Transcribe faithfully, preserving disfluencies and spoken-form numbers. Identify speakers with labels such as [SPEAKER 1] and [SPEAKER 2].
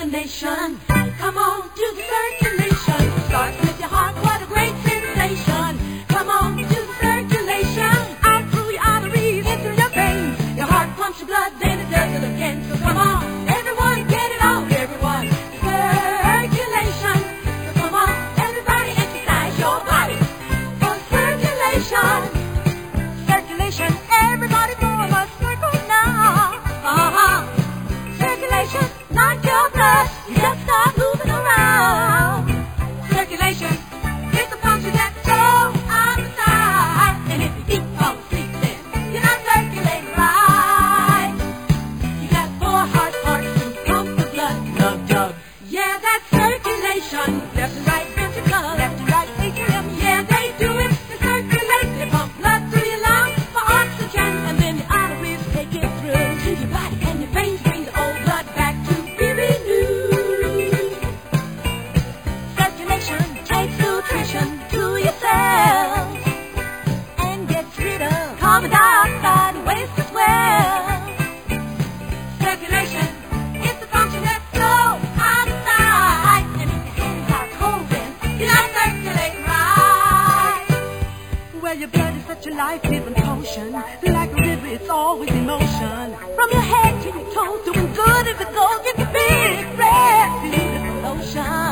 [SPEAKER 1] circulation. Come on, do the circulation. Starts with your heart, what a great sensation. Come on, do the circulation. Out through your arteries, into your veins. Your heart pumps your blood, then it does it again. So come on, everyone, get it on, everyone. Circulation. So come on, everybody, exercise your body for circulation. Circulation, everybody form a circle now. Uh-huh. Circulation, not your blood, you just start moving around. Circulation is the function that goes on the side. And if you keep falling asleep, then you're not circulating right. You got four heart parts to pump the blood. Dub, dub. Yeah, that's circulation. Left and right ventricle, left and right atrium. Yeah, they do it to circulate. They pump blood through your lungs for oxygen, and then your arteries take it through to your body, and your veins bring the old blood back to be renewed. Circulation takes nutrition to your cells and gets rid of carbon dioxide waste as well. Circulation is the function that's so out of sight, and if your hands are cold, then you're not circulating right. Well, your blood is such a life-giving potion, like a river, it's always in motion. From your head to your toes, doing good as it goes, it's a big, red, beautiful ocean.